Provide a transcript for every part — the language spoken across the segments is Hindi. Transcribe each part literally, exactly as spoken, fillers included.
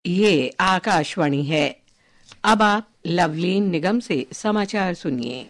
ये आकाशवाणी है। अब आप लवलीन निगम से समाचार सुनिए।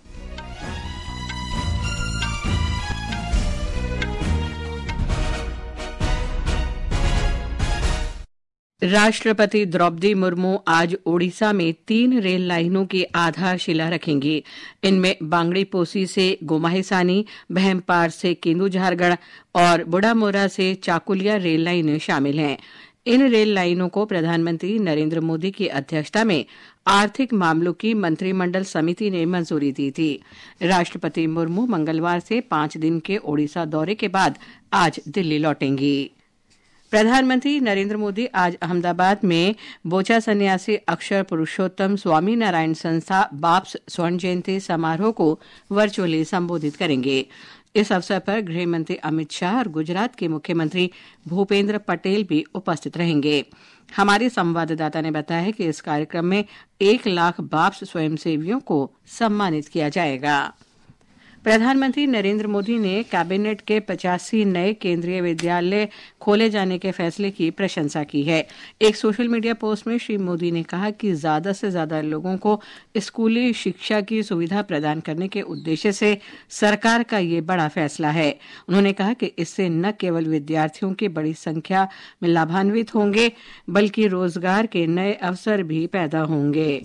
राष्ट्रपति द्रौपदी मुर्मू आज ओडिशा में तीन रेल लाइनों की आधारशिला रखेंगी। इनमें बांगड़ीपोसी से गोमाहिसानी, बहमपार से केंदुझारगढ़ और बुढ़ामोरा से चाकुलिया रेल लाइनें शामिल हैं। इन रेल लाइनों को प्रधानमंत्री नरेंद्र मोदी की अध्यक्षता में आर्थिक मामलों की मंत्रिमंडल समिति ने मंजूरी दी थी। राष्ट्रपति मुर्मू मंगलवार से पांच दिन के ओडिशा दौरे के बाद आज दिल्ली लौटेंगी। प्रधानमंत्री नरेंद्र मोदी आज अहमदाबाद में बोचा सन्यासी अक्षर पुरुषोत्तम स्वामी नारायण संस्था बाप्स स्वर्ण जयंती समारोह को वर्चुअली संबोधित करेंगे। इस अवसर पर गृह मंत्री अमित शाह और गुजरात के मुख्यमंत्री भूपेंद्र पटेल भी उपस्थित रहेंगे। हमारे संवाददाता ने बताया है कि इस कार्यक्रम में एक लाख बाप्स स्वयंसेवियों को सम्मानित किया जाएगा। प्रधानमंत्री नरेंद्र मोदी ने कैबिनेट के पचासी नए केंद्रीय विद्यालय खोले जाने के फैसले की प्रशंसा की है। एक सोशल मीडिया पोस्ट में श्री मोदी ने कहा कि ज्यादा से ज्यादा लोगों को स्कूली शिक्षा की सुविधा प्रदान करने के उद्देश्य से सरकार का ये बड़ा फैसला है। उन्होंने कहा कि इससे न केवल विद्यार्थियों की बड़ी संख्या में लाभान्वित होंगे, बल्कि रोजगार के नए अवसर भी पैदा होंगे।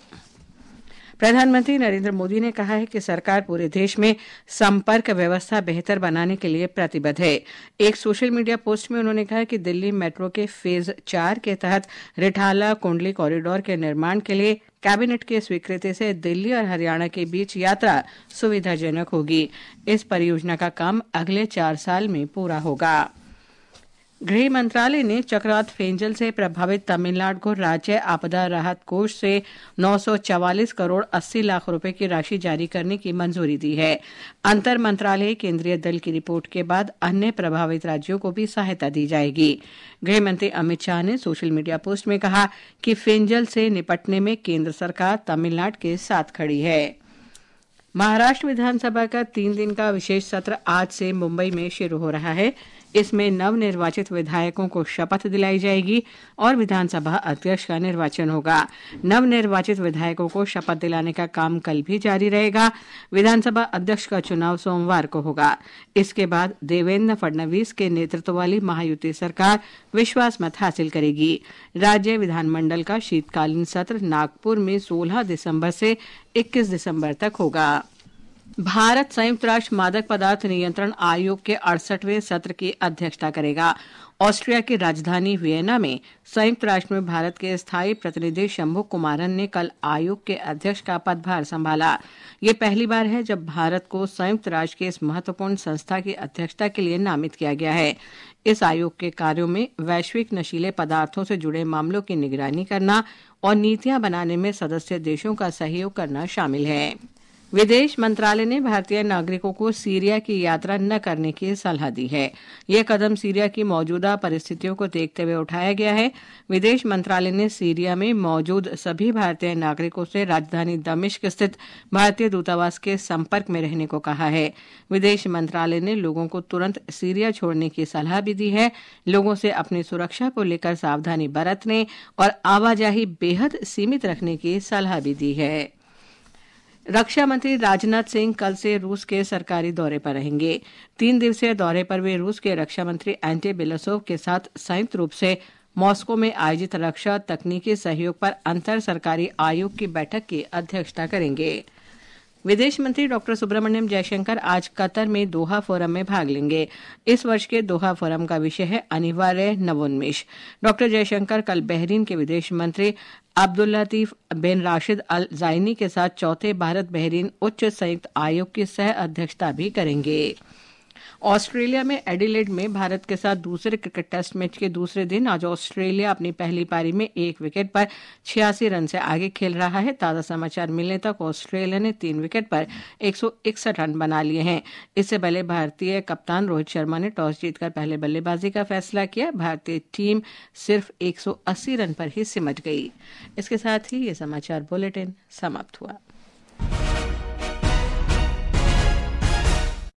प्रधानमंत्री नरेंद्र मोदी ने कहा है कि सरकार पूरे देश में संपर्क व्यवस्था बेहतर बनाने के लिए प्रतिबद्ध है। एक सोशल मीडिया पोस्ट में उन्होंने कहा कि दिल्ली मेट्रो के फेज चार के तहत रिठाला कुंडली कॉरिडोर के निर्माण के लिए कैबिनेट की स्वीकृति से दिल्ली और हरियाणा के बीच यात्रा सुविधाजनक होगी। इस परियोजना का काम अगले चार साल में पूरा होगा। गृह मंत्रालय ने चक्रवात फेंजल से प्रभावित तमिलनाडु को राज्य आपदा राहत कोष से नौ सौ चवालीस करोड़ अस्सी लाख रुपए की राशि जारी करने की मंजूरी दी है। अंतर मंत्रालय केंद्रीय दल की रिपोर्ट के बाद अन्य प्रभावित राज्यों को भी सहायता दी जाएगी। गृह मंत्री अमित शाह ने सोशल मीडिया पोस्ट में कहा कि फेंजल से निपटने में केंद्र सरकार तमिलनाडु के साथ खड़ी है। महाराष्ट्र विधानसभा का तीन दिन का विशेष सत्र आज से मुंबई में शुरू हो रहा है। इसमें नवनिर्वाचित विधायकों को शपथ दिलाई जाएगी और विधानसभा अध्यक्ष का निर्वाचन होगा। नवनिर्वाचित विधायकों को शपथ दिलाने का काम कल भी जारी रहेगा। विधानसभा अध्यक्ष का चुनाव सोमवार को होगा। इसके बाद देवेंद्र फडणवीस के नेतृत्व वाली महायुति सरकार विश्वास मत हासिल करेगी। राज्य विधानमंडल का शीतकालीन सत्र नागपुर में सोलह दिसंबर से इक्कीस दिसंबर तक होगा। भारत संयुक्त राष्ट्र मादक पदार्थ नियंत्रण आयोग के अड़सठवें सत्र की अध्यक्षता करेगा। ऑस्ट्रिया की राजधानी वियना में संयुक्त राष्ट्र में भारत के स्थायी प्रतिनिधि शंभु कुमारन ने कल आयोग के अध्यक्ष का पदभार संभाला। ये पहली बार है जब भारत को संयुक्त राष्ट्र की इस महत्वपूर्ण संस्था की अध्यक्षता के लिए नामित किया गया है। इस आयोग के कार्यों में वैश्विक नशीले पदार्थों से जुड़े मामलों की निगरानी करना और नीतियां बनाने में सदस्य देशों का सहयोग करना शामिल है। विदेश मंत्रालय ने भारतीय नागरिकों को सीरिया की यात्रा न करने की सलाह दी है। यह कदम सीरिया की मौजूदा परिस्थितियों को देखते हुए उठाया गया है। विदेश मंत्रालय ने सीरिया में मौजूद सभी भारतीय नागरिकों से राजधानी दमिश्क स्थित भारतीय दूतावास के संपर्क में रहने को कहा है। विदेश मंत्रालय ने लोगों को तुरंत सीरिया छोड़ने की सलाह भी दी है। लोगों से अपनी सुरक्षा को लेकर सावधानी बरतने और आवाजाही बेहद सीमित रखने की सलाह भी दी है। रक्षा मंत्री राजनाथ सिंह कल से रूस के सरकारी दौरे पर रहेंगे। तीन दिवसीय दौरे पर वे रूस के रक्षा मंत्री एंटी बेलोसोव के साथ संयुक्त रूप से मॉस्को में आयोजित रक्षा तकनीकी सहयोग पर अंतर सरकारी आयोग की बैठक की अध्यक्षता करेंगे। विदेश मंत्री डॉक्टर सुब्रमण्यम जयशंकर आज कतर में दोहा फोरम में भाग लेंगे। इस वर्ष के दोहा फोरम का विषय है अनिवार्य नवोन्मेष। डॉक्टर जयशंकर कल बहरीन के विदेश मंत्री अब्दुल्लातीफ बिन राशिद अल जाइनी के साथ चौथे भारत बहरीन उच्च संयुक्त आयोग की सह अध्यक्षता भी करेंगे। ऑस्ट्रेलिया में एडिलेड में भारत के साथ दूसरे क्रिकेट टेस्ट मैच के दूसरे दिन आज ऑस्ट्रेलिया अपनी पहली पारी में एक विकेट पर छियासी रन से आगे खेल रहा है। ताजा समाचार मिलने तक ऑस्ट्रेलिया ने तीन विकेट पर एक सौ इकसठ रन बना लिए हैं। इससे पहले भारतीय कप्तान रोहित शर्मा ने टॉस जीतकर पहले बल्लेबाजी का फैसला किया। भारतीय टीम सिर्फ एक सौ अस्सी रन पर ही सिमट गई। इसके साथ ही ये समाचार बुलेटिन समाप्त हुआ।